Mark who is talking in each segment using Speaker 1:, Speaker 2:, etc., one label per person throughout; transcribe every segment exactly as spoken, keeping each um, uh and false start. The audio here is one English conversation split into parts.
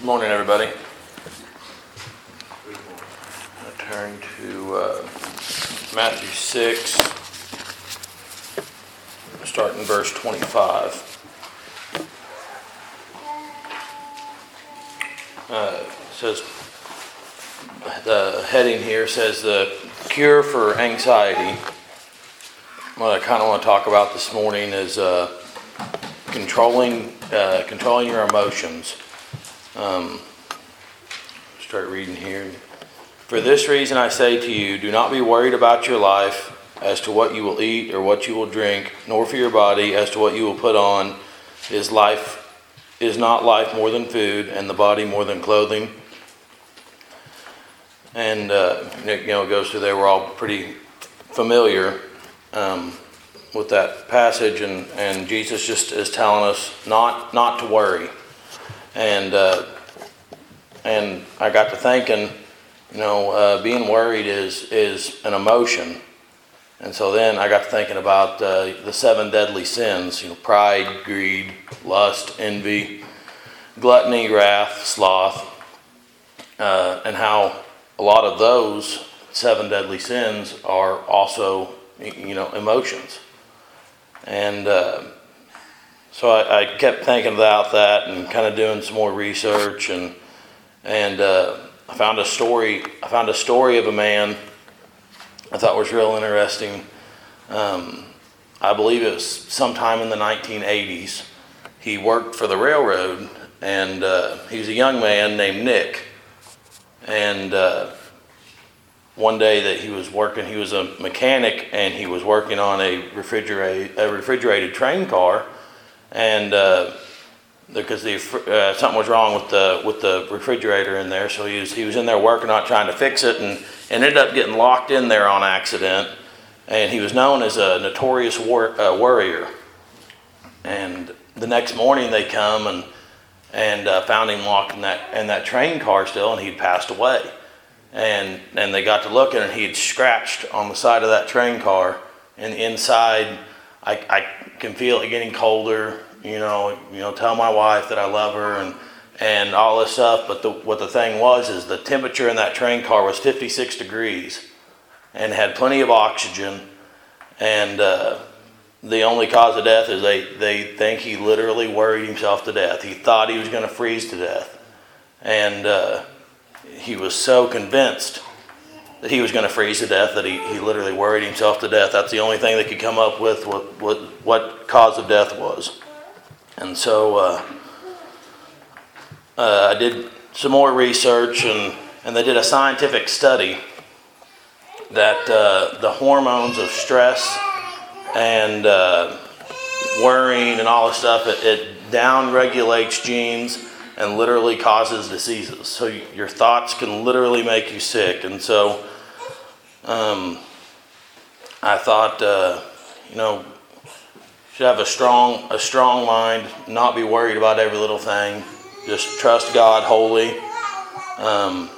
Speaker 1: Morning, everybody. I turn to uh, Matthew six, starting verse twenty-five. Uh, it says, the heading here says the cure for anxiety. What I kind of want to talk about this morning is uh, controlling uh, controlling your emotions. Um, start reading here. For this reason I say to you, do not be worried about your life as to what you will eat or what you will drink, nor for your body as to what you will put on. Is life is not life more than food, and the body more than clothing? And uh, you know, it goes through there. We're all pretty familiar um, with that passage, and, and Jesus just is telling us not not to worry. And uh, and I got to thinking, you know, uh, being worried is is an emotion. And so then I got to thinking about uh, the seven deadly sins, you know, pride, greed, lust, envy, gluttony, wrath, sloth, uh, and how a lot of those seven deadly sins are also, you know, emotions. And uh, so I, I kept thinking about that and kind of doing some more research, and and uh, I found a story. I found a story of a man I thought was real interesting. Um, I believe it was sometime in the nineteen eighties. He worked for the railroad, and uh, he was a young man named Nick. And uh, one day that he was working, he was a mechanic, and he was working on a refrigerated a refrigerated train car. And uh, because the uh, something was wrong with the with the refrigerator in there, so he was he was in there working on it, trying to fix it, and, and ended up getting locked in there on accident. And he was known as a notorious wor- uh, worrier. And the next morning they come and and uh, found him locked in that in that train car still, and he'd passed away. And and they got to looking, and he had scratched on the side of that train car, and inside, I I can feel it getting colder. You know, you know, tell my wife that I love her, and and all this stuff. But the, what the thing was is the temperature in that train car was fifty-six degrees, and had plenty of oxygen. And uh, the only cause of death is they they think he literally worried himself to death. He thought he was going to freeze to death, and uh, he was so convinced that he was going to freeze to death that he, he literally worried himself to death. That's the only thing they could come up with what what, what cause of death was. And so uh, uh, I did some more research, and, and they did a scientific study that uh, the hormones of stress and uh, worrying and all this stuff, it, it down-regulates genes and literally causes diseases. So your thoughts can literally make you sick. And so um, I thought, uh, you know, should have a strong a strong mind, not be worried about every little thing, just trust God wholly. Um,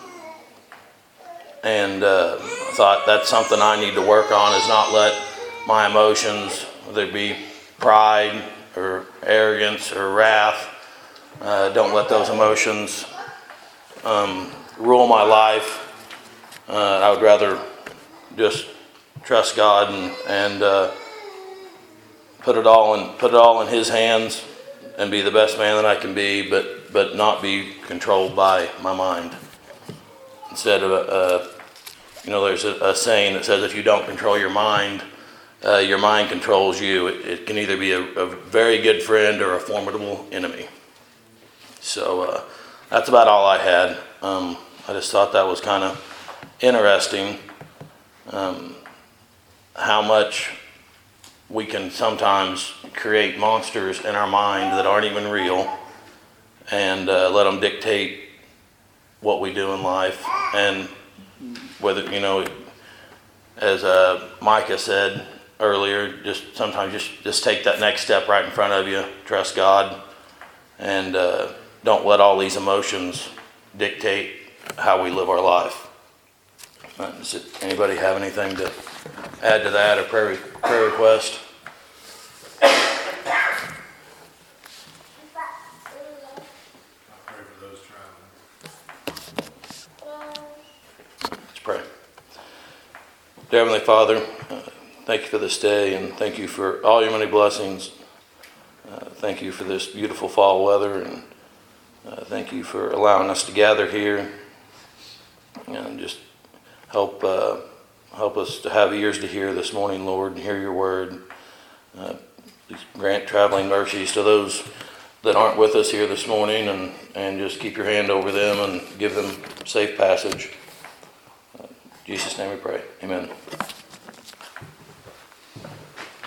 Speaker 1: and uh, I thought that's something I need to work on, is not let my emotions, whether it be pride or arrogance or wrath, uh, don't let those emotions um, rule my life. Uh, I would rather just trust God and and uh, Put it all in, put it all in His hands, and be the best man that I can be, but but not be controlled by my mind. Instead of, uh, you know, there's a, a saying that says if you don't control your mind, uh, your mind controls you. It, it can either be a, a very good friend or a formidable enemy. So uh, that's about all I had. Um, I just thought that was kind of interesting, um, how much we can sometimes create monsters in our mind that aren't even real, and uh, let them dictate what we do in life. And whether, you know, as uh, Micah said earlier, just sometimes just, just take that next step right in front of you, trust God, and uh, don't let all these emotions dictate how we live our life. Uh, does it, anybody have anything to add to that, or prayer, prayer request?
Speaker 2: I pray for those trying to
Speaker 1: pray. Dear Heavenly Father, uh, thank you for this day, and thank you for all your many blessings. Uh, thank you for this beautiful fall weather, and uh, thank you for allowing us to gather here, and just help uh, help us to have ears to hear this morning, Lord, and hear your word. Uh, please grant traveling mercies to those that aren't with us here this morning, and, and just keep your hand over them and give them safe passage. In Jesus' name we pray. Amen.